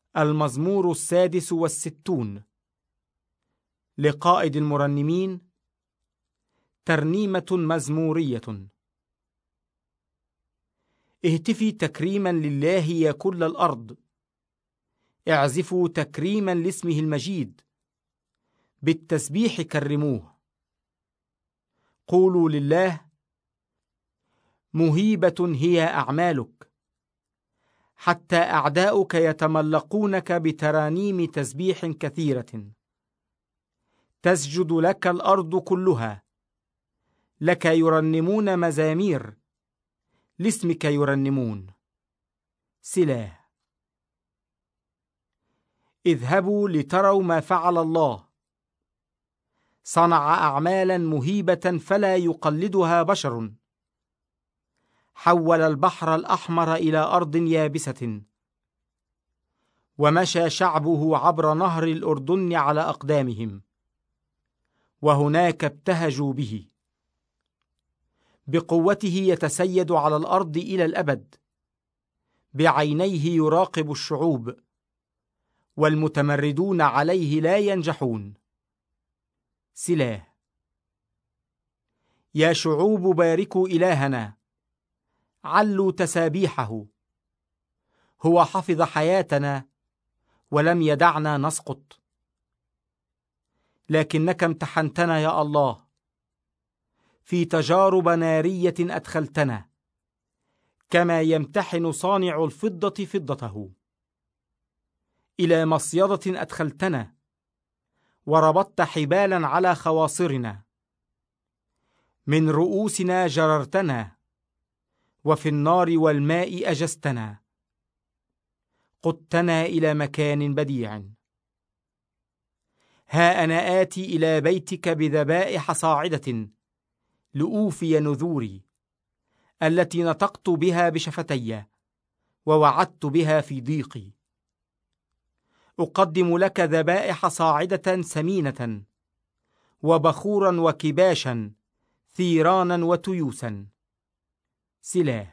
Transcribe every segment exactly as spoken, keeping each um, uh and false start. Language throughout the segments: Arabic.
المزمور السادس والستون لقائد المرنمين، ترنيمة مزمورية. اهتفي تكريما لله يا كل الأرض، اعزفوا تكريما لاسمه المجيد، بالتسبيح كرموه. قولوا لله: مهيبة هي أعمالك، حتى أعداؤك يتملقونك بترانيم تسبيح كثيرة. تسجد لك الأرض كلها، لك يرنمون مزامير، لاسمك يرنمون. سلاه. اذهبوا لتروا ما فعل الله، صنع أعمالا مهيبة فلا يقلدها بشر. حول البحر الأحمر إلى أرض يابسة، ومشى شعبه عبر نهر الأردن على أقدامهم، وهناك ابتهجوا به. بقوته يتسيد على الأرض إلى الأبد، بعينيه يراقب الشعوب، والمتمردون عليه لا ينجحون. سلاه. يا شعوب باركوا إلهنا، علوا تسابيحه. هو حفظ حياتنا ولم يدعنا نسقط. لكنك امتحنتنا يا الله، في تجارب نارية أدخلتنا، كما يمتحن صانع الفضة فضته. إلى مصيدة أدخلتنا، وربطت حبالا على خواصرنا. من رؤوسنا جررتنا، وفي النار والماء أجستنا. قدتنا إلى مكان بديع. ها أنا آتي إلى بيتك بذبائح صاعدة لأوفي نذوري، التي نطقت بها بشفتي، ووعدت بها في ضيقي. أقدم لك ذبائح صاعدة سمينة، وبخورا وكباشا، ثيرانا وتيوسا. سلاه.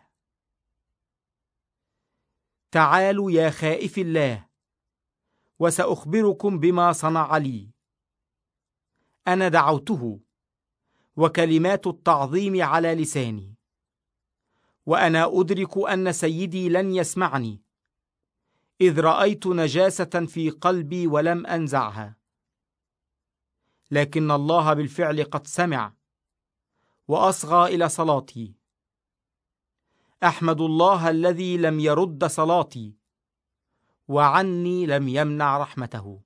تعالوا يا خائف الله، وسأخبركم بما صنع لي. أنا دعوته، وكلمات التعظيم على لساني، وأنا أدرك أن سيدي لن يسمعني، إذ رأيت نجاسة في قلبي ولم أنزعها. لكن الله بالفعل قد سمع، وأصغى إلى صلاتي. أحمد الله الذي لم يرد صلاتي، وعني لم يمنع رحمته.